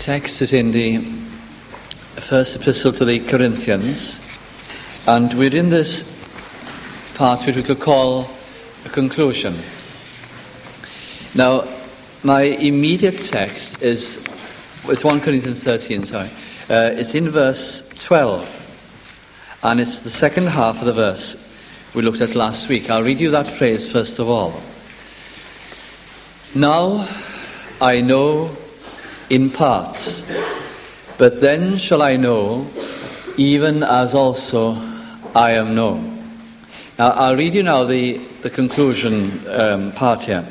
text is in the first epistle to the Corinthians, and we're in this part which we could call a conclusion. Now, my immediate text it's 1 Corinthians 13, it's in verse 12, and it's the second half of the verse we looked at last week. I'll read you that phrase first of all. Now I know in parts, but then shall I know, even as also I am known. Now I'll read you now the conclusion part here.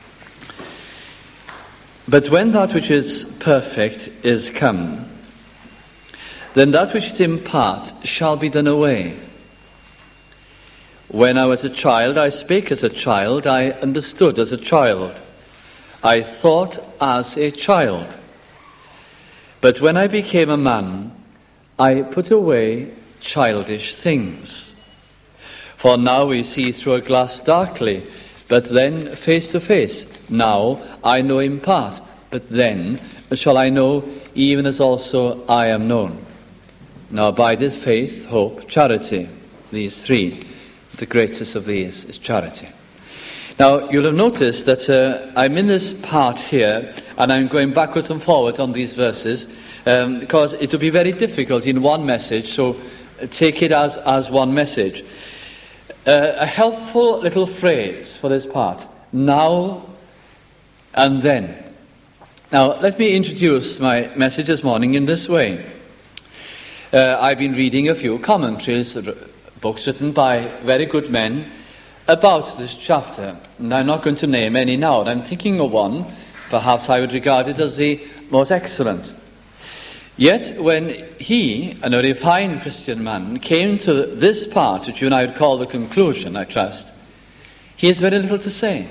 But when that which is perfect is come, then that which is in part shall be done away. When I was a child, I spake as a child, I understood as a child, I thought as a child. But when I became a man, I put away childish things. For now we see through a glass darkly, but then face to face. Now I know in part, but then shall I know, even as also I am known. Now abideth faith, hope, charity, these three. The greatest of these is charity. Now, you'll have noticed that I'm in this part here, and I'm going backwards and forwards on these verses, because it will be very difficult in one message, so take it as one message. A helpful little phrase for this part: now and then. Now, let me introduce my message this morning in this way. I've been reading a few commentaries, books written by very good men, about this chapter, and I'm not going to name any now. I'm thinking of one, perhaps I would regard it as the most excellent. Yet when he, and a refined Christian man, came to this part, which you and I would call the conclusion, I trust, he has very little to say.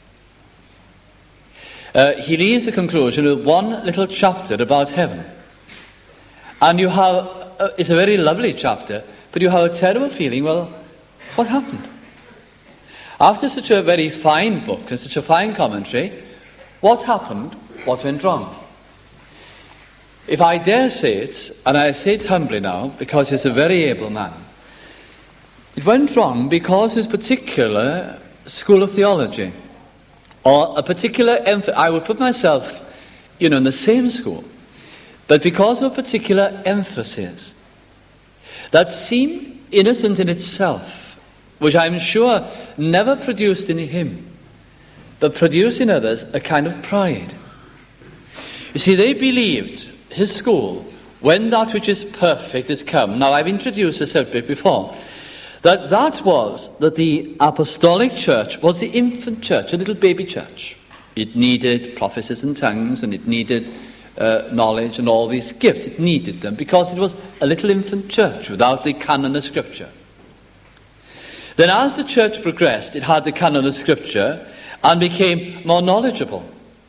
He leaves the conclusion with one little chapter about heaven. And you have, it's a very lovely chapter, but you have a terrible feeling, well, what happened? After such a very fine book and such a fine commentary, what happened? What went wrong? If I dare say it, and I say it humbly now, because he's a very able man, it went wrong because his particular school of theology, or a particular I would put myself, in the same school, but because of a particular emphasis that seemed innocent in itself, which I'm sure never produced in him, but produced in others a kind of pride. You see, they believed, his school, when that which is perfect is come. Now, I've introduced the subject before, that the apostolic church was the infant church, a little baby church. It needed prophecies and tongues, and it needed knowledge and all these gifts. It needed them because it was a little infant church without the canon of Scripture. Then as the church progressed, it had the canon of Scripture and became more knowledgeable.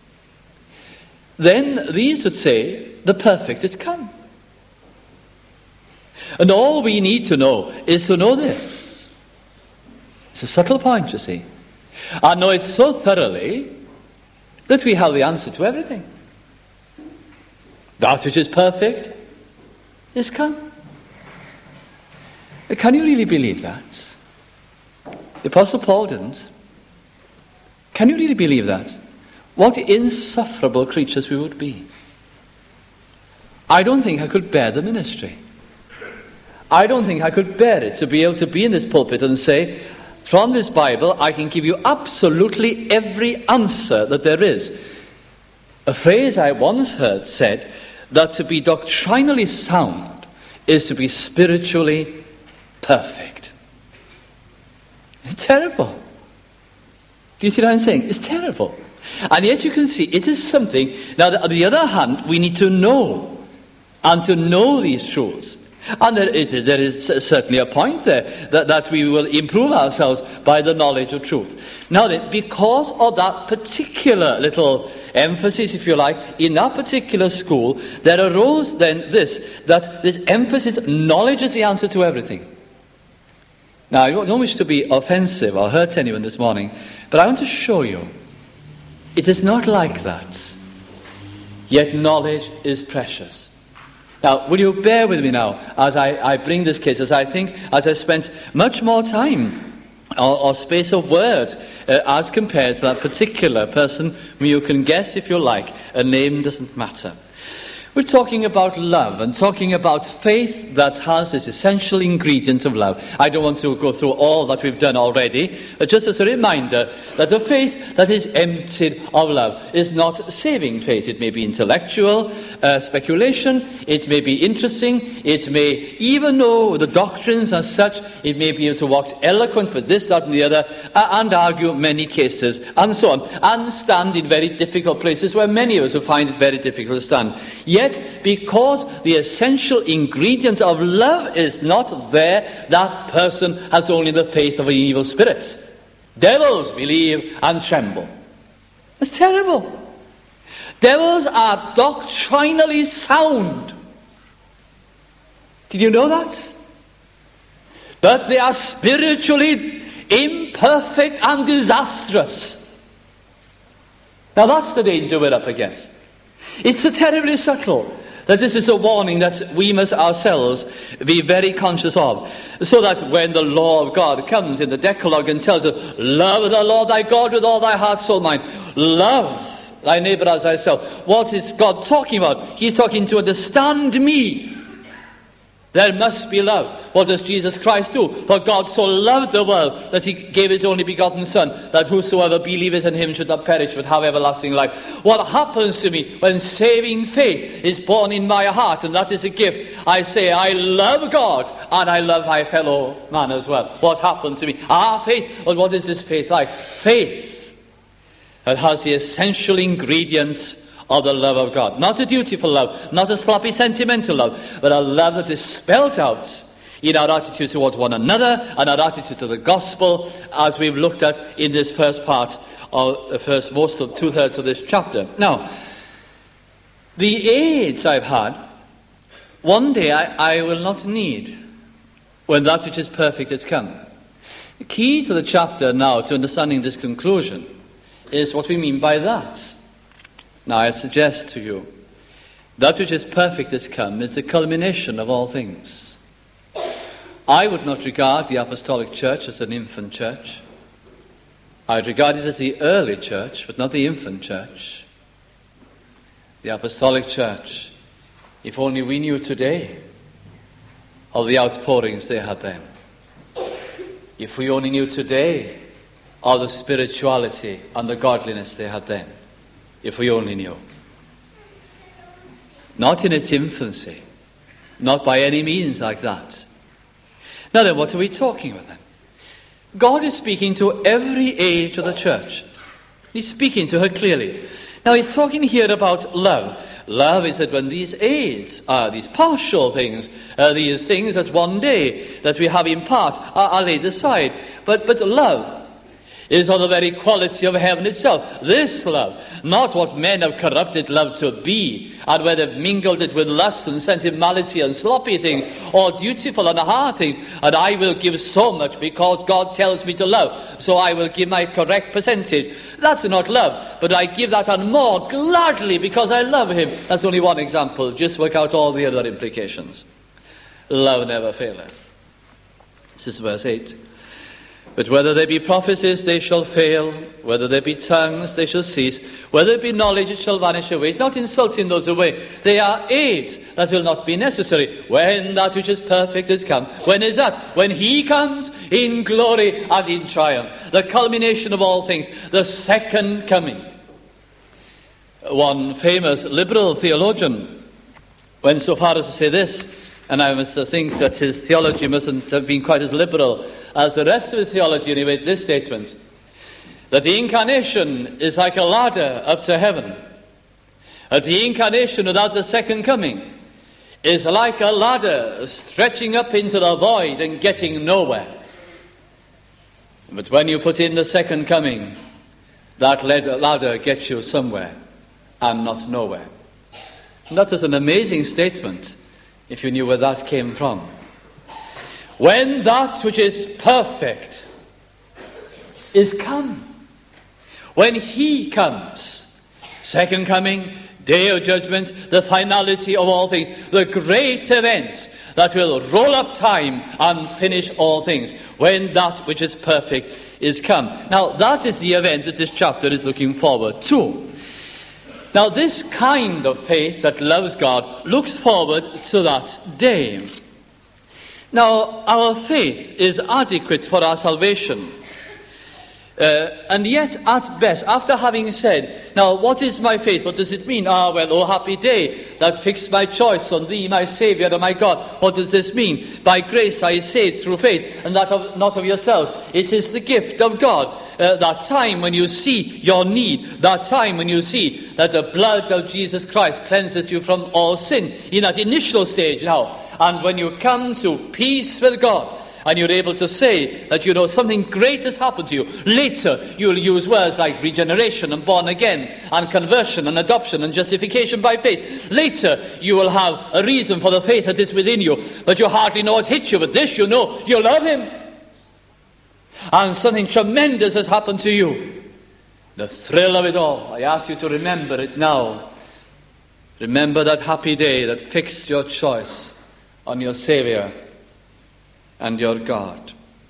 Then these would say, the perfect is come. And all we need to know is to know this. It's a subtle point, you see. And know it so thoroughly that we have the answer to everything. That which is perfect is come. Can you really believe that? The Apostle Paul didn't. Can you really believe that? What insufferable creatures we would be. I don't think I could bear the ministry. I don't think I could bear it to be able to be in this pulpit and say, from this Bible I can give you absolutely every answer that there is. A phrase I once heard said that to be doctrinally sound is to be spiritually perfect. It's terrible. Do you see what I'm saying? It's terrible. And yet you can see it is something. Now, on the other hand, we need to know, and to know these truths. And there is certainly a point there that we will improve ourselves by the knowledge of truth. Now then, because of that particular little emphasis, if you like, in that particular school, there arose then this emphasis, knowledge is the answer to everything. Now, I don't wish to be offensive or hurt anyone this morning, but I want to show you it is not like that. yet knowledge is precious. Now, will you bear with me now as I bring this case, as I spent much more time or space of word as compared to that particular person whom you can guess if you like. A name doesn't matter. We're talking about love and talking about faith that has this essential ingredient of love. I don't want to go through all that we've done already, but just as a reminder that a faith that is emptied of love is not saving faith. It may be intellectual speculation, it may be interesting, it may even know the doctrines as such, it may be able to wax eloquent with this, that and the other, and argue many cases, and so on, and stand in very difficult places where many of us will find it very difficult to stand. Yet, because the essential ingredient of love is not there, that person has only the faith of an evil spirit. Devils believe and tremble. It's terrible. Devils are doctrinally sound. Did you know that? But they are spiritually imperfect and disastrous. Now that's the danger we're up against. It's so terribly subtle that this is a warning that we must ourselves be very conscious of, so that when the law of God comes in the Decalogue and tells us, love the Lord thy God with all thy heart, soul, mind, love thy neighbor as thyself, what is God talking about? He's talking to understand me. There must be love. What does Jesus Christ do? For God so loved the world that he gave his only begotten Son, that whosoever believeth in him should not perish but have everlasting life. What happens to me when saving faith is born in my heart, and that is a gift? I say, I love God, and I love my fellow man as well. What's happened to me? Faith. Well, what is this faith like? Faith that has the essential ingredients of the love of God. Not a dutiful love, not a sloppy sentimental love, but a love that is spelt out in our attitude towards one another and our attitude to the gospel, as we've looked at in this first part of the first two-thirds of this chapter. Now, the aids I've had, one day I will not need when that which is perfect has come. The key to the chapter now, to understanding this conclusion, is what we mean by that. Now I suggest to you, that which is perfect has come is the culmination of all things. I would not regard the Apostolic Church as an infant church. I would regard it as the early church, but not the infant church. The Apostolic Church, if only we knew today of the outpourings they had then. If we only knew today of the spirituality and the godliness they had then. If we only knew. Not in its infancy. Not by any means like that. Now then, what are we talking about then? God is speaking to every age of the church. He's speaking to her clearly. Now he's talking here about love. Love is that when these aids are these partial things, these things that one day that we have in part are laid aside. But love is of the very quality of heaven itself. This love, not what men have corrupted love to be, and where they've mingled it with lust and sentimentality and sloppy things, or dutiful and hard things, and I will give so much because God tells me to love, so I will give my correct percentage. That's not love, but I give that and more gladly because I love him. That's only one example. Just work out all the other implications. Love never faileth. This is verse 8. But whether there be prophecies, they shall fail. Whether there be tongues, they shall cease. Whether there be knowledge, it shall vanish away. It's not insulting those away. They are aids that will not be necessary when that which is perfect has come. When is that? When he comes in glory and in triumph. The culmination of all things. The second coming. One famous liberal theologian went so far as to say this, and I must think that his theology mustn't have been quite as liberal as the rest of his theology, and he made this statement, that the incarnation is like a ladder up to heaven. That the incarnation without the second coming is like a ladder stretching up into the void and getting nowhere. But when you put in the second coming, that ladder gets you somewhere and not nowhere. And that was an amazing statement, if you knew where that came from. When that which is perfect is come, when he comes, second coming, day of judgment, the finality of all things, the great event that will roll up time and finish all things, when that which is perfect is come. Now, that is the event that this chapter is looking forward to. Now, this kind of faith that loves God looks forward to that day. Now, our faith is adequate for our salvation. And yet, at best, after having said, now, what is my faith? What does it mean? Well, oh, happy day that fixed my choice on thee, my Saviour and my God. What does this mean? By grace I saved through faith, and that not of yourselves. It is the gift of God. That time when you see your need, that time when you see that the blood of Jesus Christ cleanseth you from all sin, in that initial stage now, and when you come to peace with God, and you're able to say that, something great has happened to you. Later, you'll use words like regeneration and born again and conversion and adoption and justification by faith. Later, you will have a reason for the faith that is within you, but you hardly know what hit you. But this, you love him. And something tremendous has happened to you. The thrill of it all. I ask you to remember it now. Remember that happy day that fixed your choice on your Saviour and your God.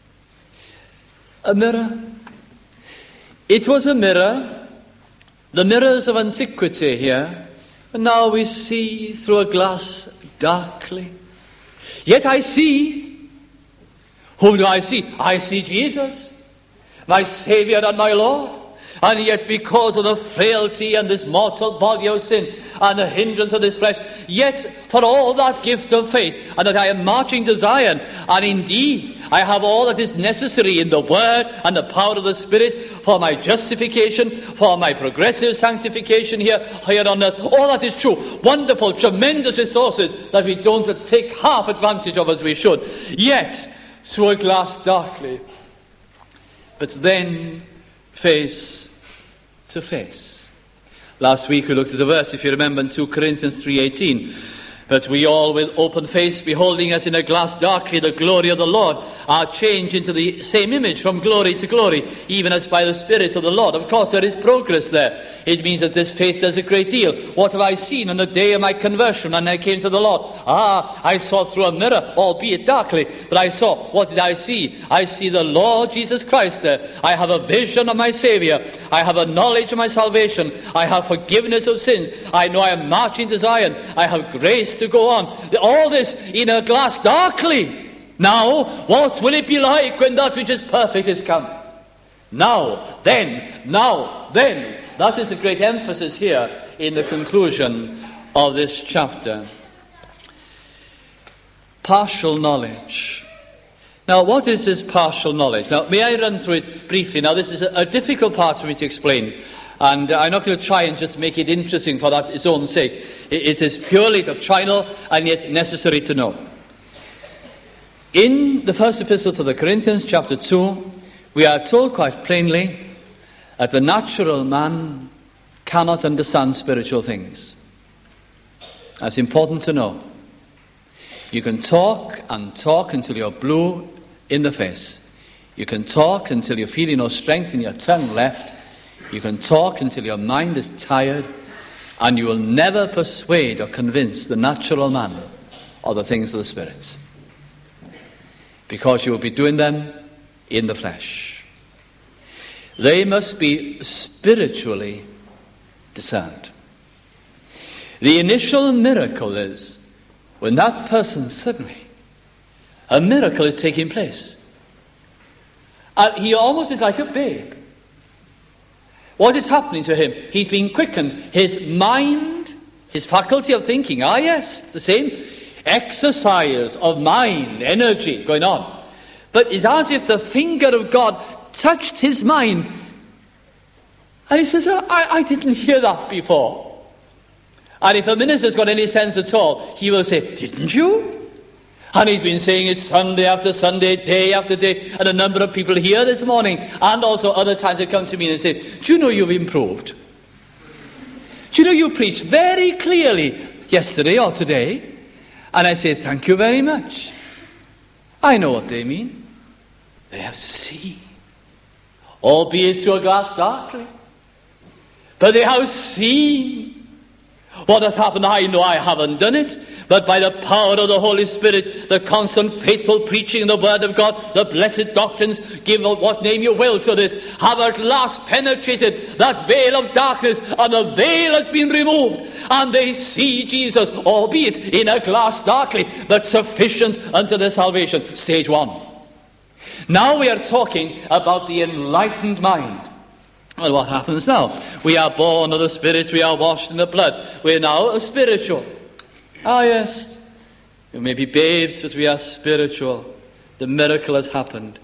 A mirror. It was a mirror. The mirrors of antiquity here. And now we see through a glass darkly. Yet I see. Whom do I see? I see Jesus, my Saviour and my Lord. And yet because of the frailty and this mortal body of sin and the hindrance of this flesh, yet for all that gift of faith, and that I am marching to Zion, and indeed I have all that is necessary in the Word and the power of the Spirit for my justification, for my progressive sanctification here on earth. All that is true. Wonderful, tremendous resources that we don't take half advantage of as we should. Yet, through a glass darkly, but then face to face. Last week we looked at the verse, if you remember, in 2 Corinthians 3:18, that we all with open face, beholding as in a glass darkly the glory of the Lord, are changed into the same image from glory to glory, even as by the Spirit of the Lord. Of course, there is progress there. It means that this faith does a great deal. What have I seen on the day of my conversion when I came to the Lord? I saw through a mirror, albeit darkly, but I saw. What did I see? I see the Lord Jesus Christ there. I have a vision of my Saviour. I have a knowledge of my salvation. I have forgiveness of sins. I know I am marching to Zion. I have grace to go on. All this in a glass darkly. Now, what will it be like when that which is perfect is come? Now, then. That is a great emphasis here in the conclusion of this chapter. Partial knowledge. Now, what is this partial knowledge? Now, may I run through it briefly? Now, this is a difficult part for me to explain. And I'm not going to try and just make it interesting for that its own sake. It is purely doctrinal and yet necessary to know. In the first epistle to the Corinthians, chapter 2, we are told quite plainly that the natural man cannot understand spiritual things. That's important to know. You can talk and talk until you're blue in the face. You can talk until you're feeling no strength in your tongue left. You can talk until your mind is tired, and you will never persuade or convince the natural man of the things of the Spirit, because you will be doing them in the flesh. They must be spiritually discerned. The initial miracle is when that person suddenly, a miracle is taking place. And he almost is like a babe. What is happening to him? He's being quickened. His mind, his faculty of thinking, yes, the same exercise of mind, energy going on. But it's as if the finger of God touched his mind. And he says, I didn't hear that before. And if a minister's got any sense at all, he will say, didn't you? And he's been saying it Sunday after Sunday, day after day. And a number of people here this morning, and also other times they come to me and say, do you know you've improved? Do you know you preached very clearly yesterday or today? And I say, thank you very much. I know what they mean. They have seen, albeit through a glass darkly. But they have seen What has happened, I know I haven't done it, but by the power of the Holy Spirit, the constant faithful preaching of the Word of God, the blessed doctrines, give what name you will to this, have at last penetrated that veil of darkness, and the veil has been removed, and they see Jesus, albeit in a glass darkly, but sufficient unto their salvation. Stage one. Now we are talking about the enlightened mind. Well, what happens now? We are born of the Spirit, we are washed in the blood. We are now spiritual. Ah, yes. We may be babes, but we are spiritual. The miracle has happened.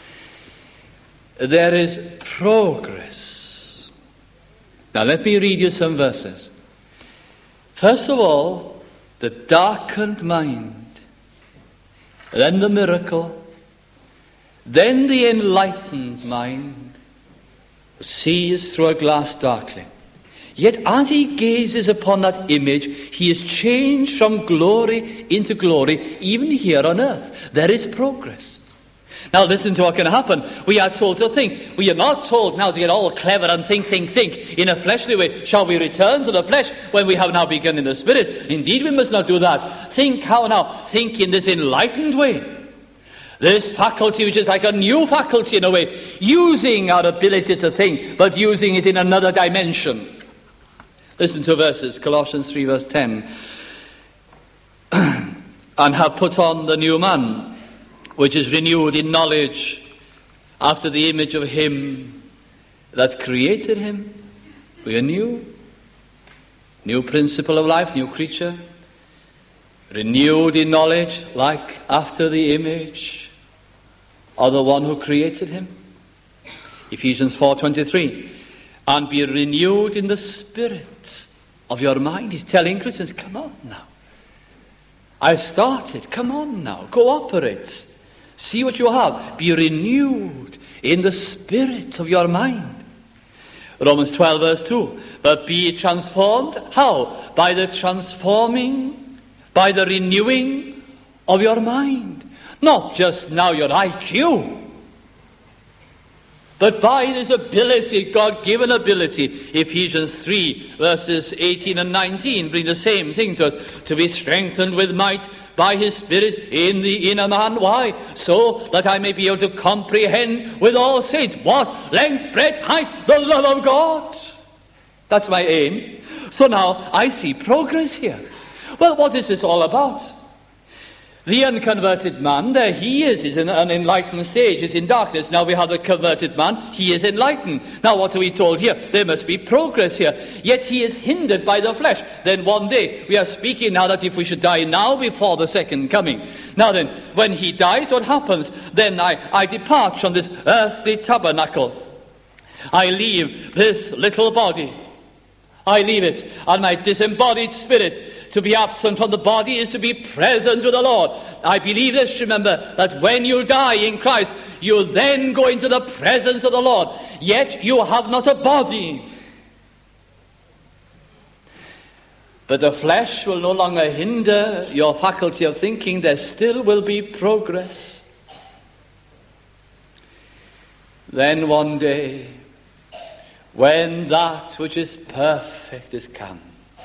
There is progress. Now let me read you some verses. First of all, the darkened mind. Then the miracle. Then the enlightened mind. Sees through a glass darkly. Yet as he gazes upon that image, he is changed from glory into glory, even here on earth. There is progress. Now listen to what can happen. We are told to think. We are not told now to get all clever and think in a fleshly way. Shall we return to the flesh when we have now begun in the Spirit? Indeed, we must not do that. Think how now? Think in this enlightened way. This faculty, which is like a new faculty in a way, using our ability to think, but using it in another dimension. Listen to verses, Colossians 3 verse 10. And have put on the new man, which is renewed in knowledge, after the image of him that created him. We are new. New principle of life, new creature. Renewed in knowledge, like after the image of the one who created him. Ephesians 4:23. And be renewed in the spirit of your mind. He's telling Christians, come on now. I've started. Come on now. Cooperate. See what you have. Be renewed in the spirit of your mind. Romans 12 verse 2. But be transformed. How? By the transforming, by the renewing of your mind. Not just now your IQ, but by this ability, God-given ability. Ephesians 3 verses 18 and 19 bring the same thing to us. To be strengthened with might by his Spirit in the inner man. Why? So that I may be able to comprehend with all saints what? Length, breadth, height, the love of God. That's my aim. So now I see progress here. Well, what is this all about? The unconverted man, there he is in an enlightened stage, is in darkness. Now we have the converted man, he is enlightened. Now what are we told here? There must be progress here. Yet he is hindered by the flesh. Then one day, we are speaking now that if we should die now before the second coming. Now then, when he dies, what happens? Then I depart from this earthly tabernacle. I leave this little body. I leave it, and my disembodied spirit. To be absent from the body is to be present with the Lord. I believe this, remember, that when you die in Christ, you then go into the presence of the Lord. Yet you have not a body. But the flesh will no longer hinder your faculty of thinking. There still will be progress. Then one day, when that which is perfect is come,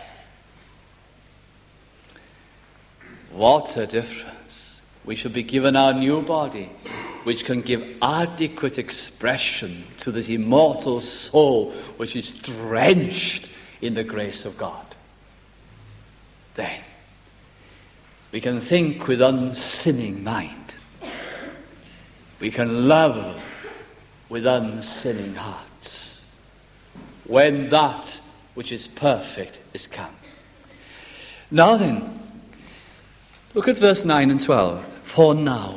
what a difference. We shall be given our new body, which can give adequate expression to this immortal soul, which is drenched in the grace of God. Then we can think with unsinning mind. We can love with unsinning hearts. When that which is perfect is come. Now then, look at verse 9 and 12. For now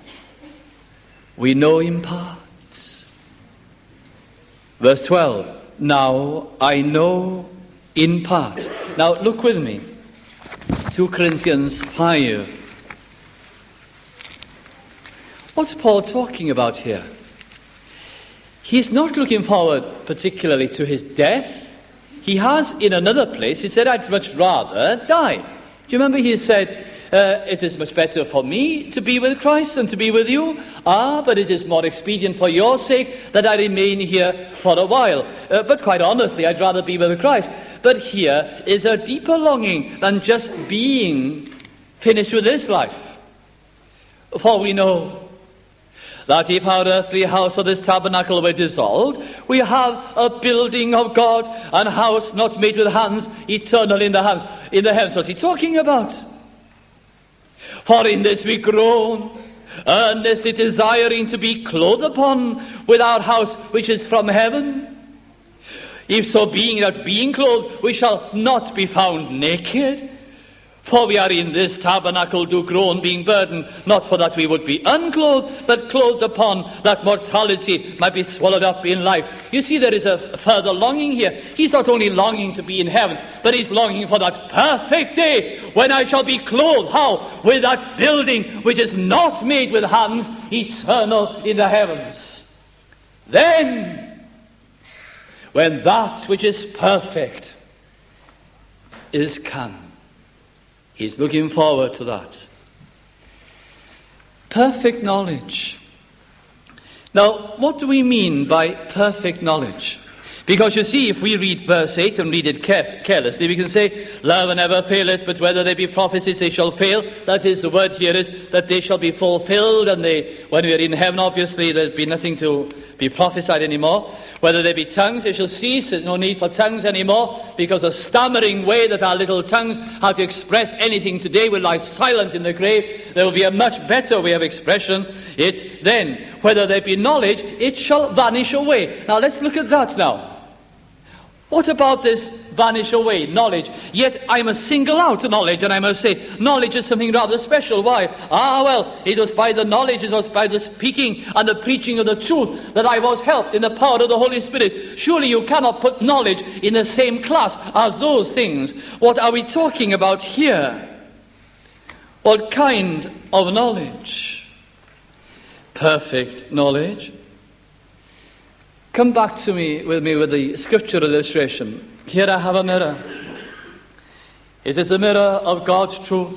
we know in parts. Verse 12. Now I know in part. Now look with me. 2 Corinthians 5. What's Paul talking about here? He's not looking forward particularly to his death. He has in another place, he said, I'd much rather die. Do you remember he said, it is much better for me to be with Christ than to be with you. But it is more expedient for your sake that I remain here for a while. But quite honestly, I'd rather be with Christ. But here is a deeper longing than just being finished with this life. For we know that if our earthly house or this tabernacle were dissolved, we have a building of God, an house not made with hands, eternal in the heavens. What's he talking about? For in this we groan, earnestly desiring to be clothed upon with our house which is from heaven. If so being that being clothed, we shall not be found naked. For we are in this tabernacle do groan, being burdened, not for that we would be unclothed, but clothed upon, that mortality might be swallowed up in life. You see, there is a further longing here. He's not only longing to be in heaven, but he's longing for that perfect day when I shall be clothed. How? With that building which is not made with hands, eternal in the heavens. Then, when that which is perfect is come, he's looking forward to that. Perfect knowledge. Now, what do we mean by perfect knowledge? Because you see, if we read verse 8 and read it carelessly, we can say, love never faileth, but whether they be prophecies, they shall fail. That is, the word here is that they shall be fulfilled, and when we are in heaven, obviously, there'll be nothing to be prophesied anymore. Whether there be tongues, they shall cease. There's no need for tongues anymore, because the stammering way that our little tongues have to express anything today will lie silent in the grave. There will be a much better way of expression. Whether there be knowledge, it shall vanish away. Now let's look at that now. What about this vanish away, knowledge? Yet I must single out knowledge, and I must say, knowledge is something rather special. Why? It was by the knowledge, it was by the speaking and the preaching of the truth that I was helped in the power of the Holy Spirit. Surely you cannot put knowledge in the same class as those things. What are we talking about here? What kind of knowledge? Perfect knowledge. Come back to me with the scripture illustration. Here I have a mirror. It is a mirror of God's truth.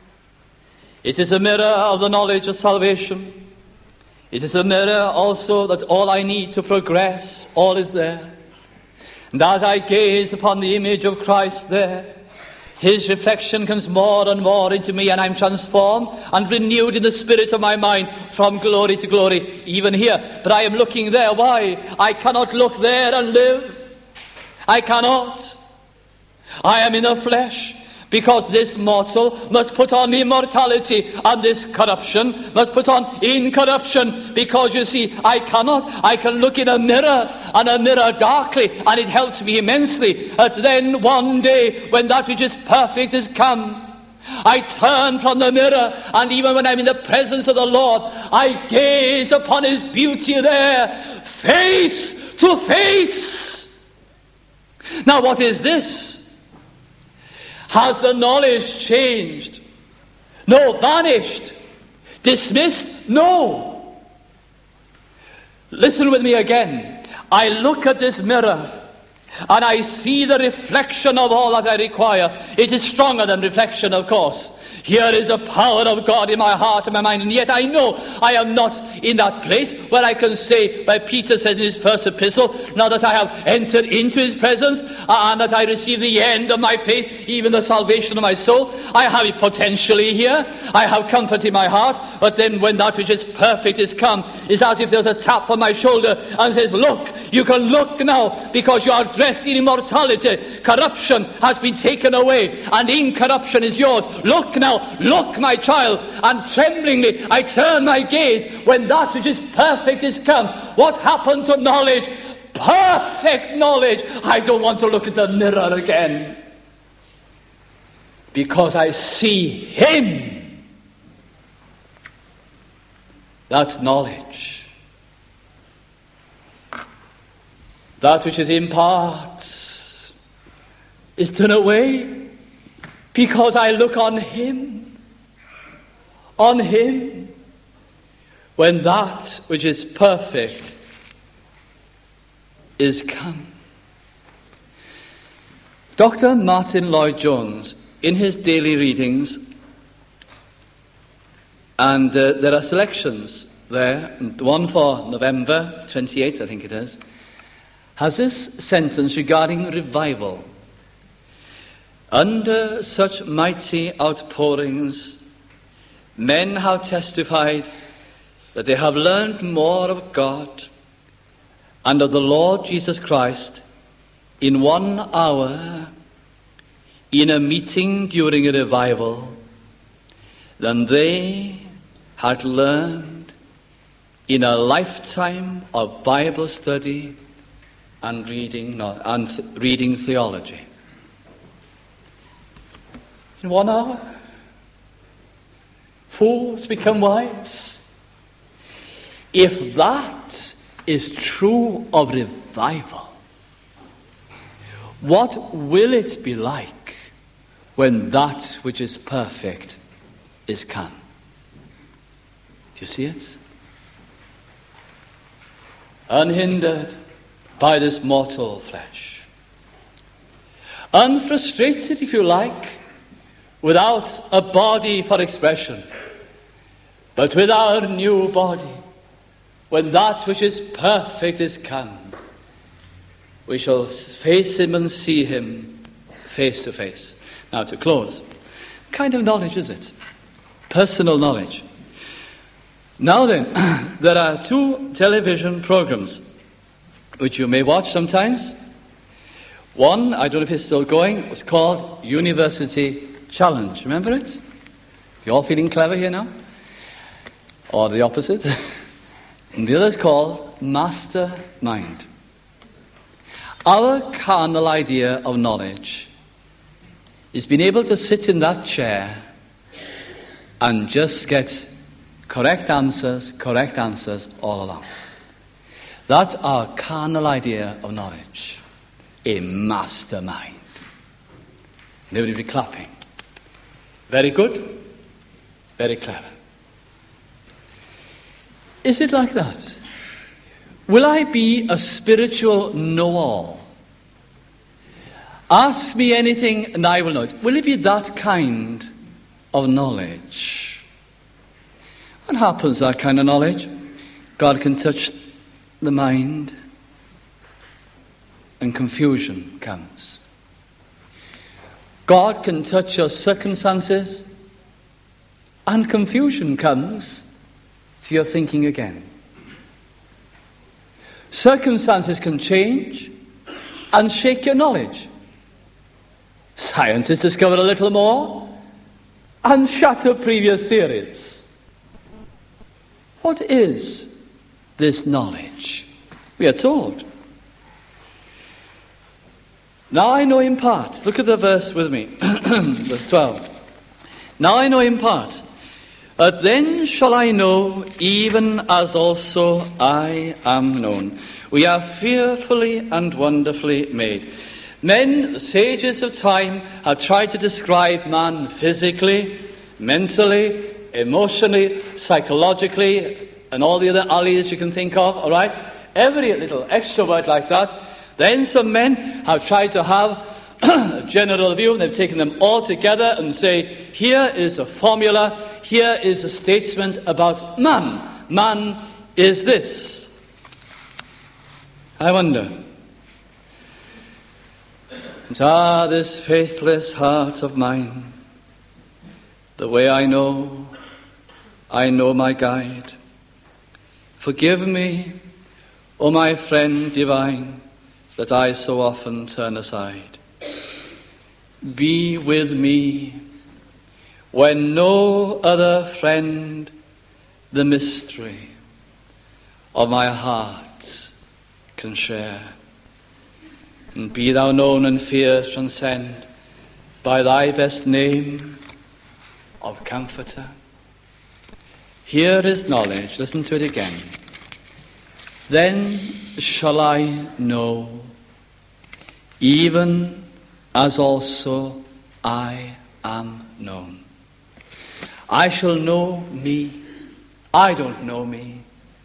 It is a mirror of the knowledge of salvation. It is a mirror also that all I need to progress, all is there. And as I gaze upon the image of Christ there, his reflection comes more and more into me, and I'm transformed and renewed in the spirit of my mind from glory to glory, even here. But I am looking there. Why? I cannot look there and live. I cannot. I am in the flesh, because this mortal must put on immortality, and this corruption must put on incorruption. Because you see, I cannot. I can look in a mirror, and a mirror darkly, and it helps me immensely. But then one day, when that which is perfect is come, I turn from the mirror, and even when I'm in the presence of the Lord, I gaze upon his beauty there, face to face. Now what is this? Has the knowledge changed? No. Vanished? Dismissed? No. Listen with me again. I look at this mirror, and I see the reflection of all that I require. It is stronger than reflection, of course. Here is the power of God in my heart and my mind, and yet I know I am not in that place where I can say, where Peter says in his first epistle, now that I have entered into his presence, and that I receive the end of my faith, even the salvation of my soul. I have it potentially here. I have comfort in my heart, but then when that which is perfect is come, it's as if there's a tap on my shoulder and says, look, you can look now, because you are dressed in immortality. Corruption has been taken away, and incorruption is yours. Look now. Look, my child, and tremblingly I turn my gaze when that which is perfect is come. What happened to knowledge? Perfect knowledge. I don't want to look at the mirror again, because I see him. That's knowledge. That which is in parts is done away, because I look on him, when that which is perfect is come. Dr. Martin Lloyd-Jones, in his daily readings, and there are selections there, one for November 28th, I think it is, has this sentence regarding revival. Under such mighty outpourings, men have testified that they have learned more of God and of the Lord Jesus Christ in 1 hour in a meeting during a revival than they had learned in a lifetime of Bible study and reading theology. In 1 hour, fools become wise. If that is true of revival, what will it be like when that which is perfect is come? Do you see it? Unhindered by this mortal flesh, unfrustrated, if you like, without a body for expression, but with our new body, when that which is perfect is come, we shall face him and see him face to face. Now, to close, what kind of knowledge is it? Personal knowledge. Now then, there are 2 television programs which you may watch sometimes. One, I don't know if it's still going, was called University Challenge. Remember it? You all feeling clever here now? Or the opposite? And the other is called Mastermind. Our carnal idea of knowledge is being able to sit in that chair and just get correct answers all along. That's our carnal idea of knowledge. A mastermind. Nobody be clapping. Very good, very clever. Is it like that? Will I be a spiritual know-all? Ask me anything and I will know it. Will it be that kind of knowledge? What happens to that kind of knowledge? God can touch the mind and confusion comes. God can touch your circumstances and confusion comes to your thinking again. Circumstances can change and shake your knowledge. Scientists discover a little more and shatter previous theories. What is this knowledge? We are told. Now I know in part. Look at the verse with me. Verse 12. Now I know in part. But then shall I know, even as also I am known. We are fearfully and wonderfully made. Men, the sages of time, have tried to describe man physically, mentally, emotionally, psychologically, and all the other alleys you can think of, all right? Every little extra word like that. Then some men have tried to have a general view, and they've taken them all together and say, here is a formula, here is a statement about man. Man is this. I wonder, this faithless heart of mine, the way I know my guide. Forgive me, O my friend divine, that I so often turn aside. Be with me when no other friend the mystery of my heart can share. And be thou known and fears transcend by thy best name of Comforter. Here is knowledge. Listen to it again. Then shall I know, even as also I am known. I shall know me. I don't know me.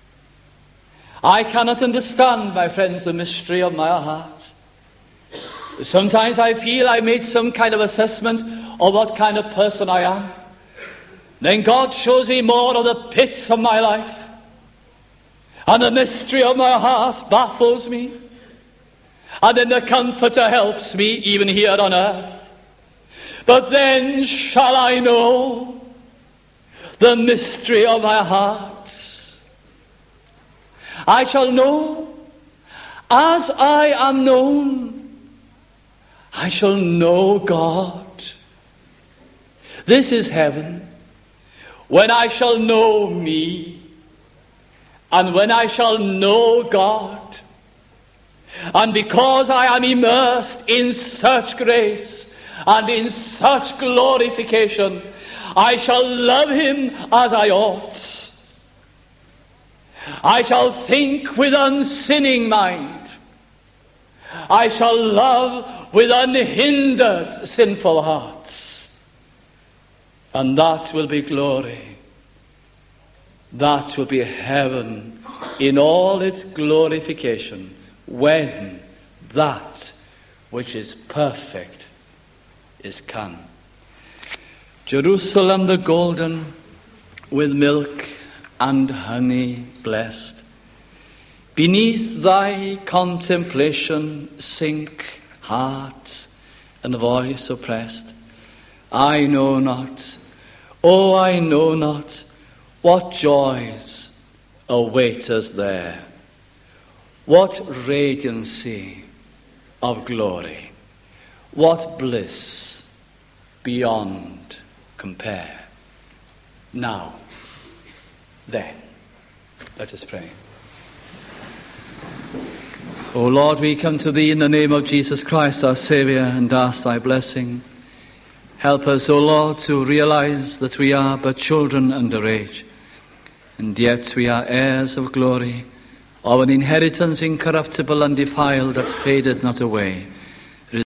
I cannot understand, my friends, the mystery of my heart. Sometimes I feel I made some kind of assessment of what kind of person I am. Then God shows me more of the pits of my life. And the mystery of my heart baffles me. And then the Comforter helps me even here on earth. But then shall I know the mystery of my heart. I shall know as I am known. I shall know God. This is heaven, when I shall know me, and when I shall know God. And because I am immersed in such grace and in such glorification, I shall love him as I ought. I shall think with unsinning mind. I shall love with unhindered sinful hearts. And that will be glory. That will be heaven in all its glorification, when that which is perfect is come. Jerusalem the golden, with milk and honey blessed, beneath thy contemplation sink hearts and voice oppressed. I know not, oh, I know not, what joys await us there, what radiancy of glory, what bliss beyond compare. Now, then, let us pray. O Lord, we come to thee in the name of Jesus Christ, our Saviour, and ask thy blessing. Help us, O Lord, to realize that we are but children under age, and yet we are heirs of glory, of an inheritance incorruptible and defiled that fadeth not away.